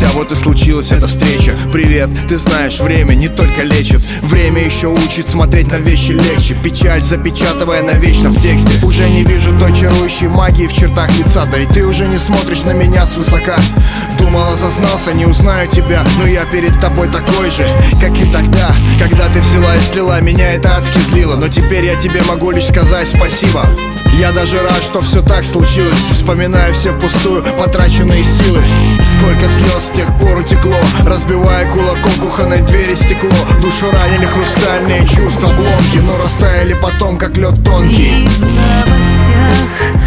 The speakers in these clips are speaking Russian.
Спустя вот и случилась эта встреча. Привет, ты знаешь, время не только лечит, время еще учит смотреть на вещи легче. Печаль запечатывая навечно в тексте. Уже не вижу той чарующей магии в чертах лица. Да и ты уже не смотришь на меня свысока. Думала, зазнался, не узнаю тебя, но я перед тобой такой же, как и тогда, когда ты взяла и слила. Меня это адски злило, но теперь я тебе могу лишь сказать спасибо. Я даже рад, что все так случилось. Вспоминаю все впустую потраченные силы. Сколько слез с тех пор утекло, разбивая кулаком кухонной двери стекло. Душу ранили хрустальные чувства, обломки, но растаяли потом, как лед тонкий. И в новостях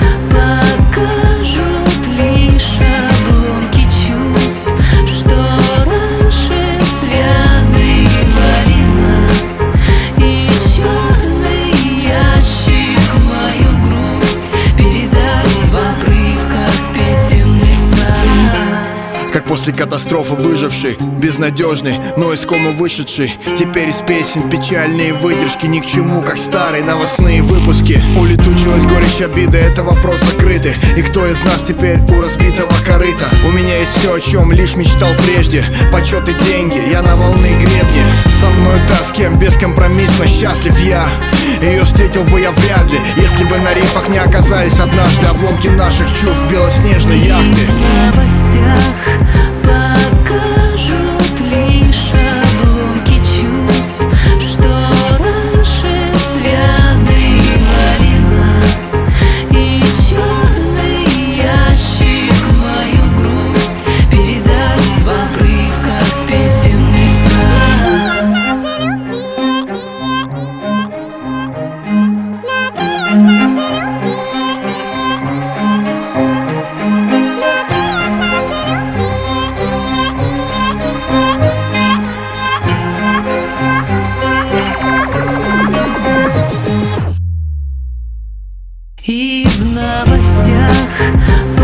покажут лишь обломки чувств, что раньше связывали нас. И черный ящик мою грусть передаст в обрывках песенных фраз. Как после катастрофы выживший, безнадежный, но из комы вышедший. Теперь из песен печальные выдержки ни к чему, как старые новостные выпуски. Улетучилась горечь обиды, это вопрос закрытый. И кто из нас теперь у разбитого корыта? У меня есть все, о чем лишь мечтал прежде. Почет и деньги, я на волны гребни. Со мной та, с кем бескомпромиссно счастлив я. Ее встретил бы я вряд ли, если бы на рифах не оказались однажды обломки наших чувств белоснежной яхты. В новостях покажут лишь обломки чувств, что раньше связывали нас. И черный ящик мою грусть передаст в обрывках песенных фраз. И в новостях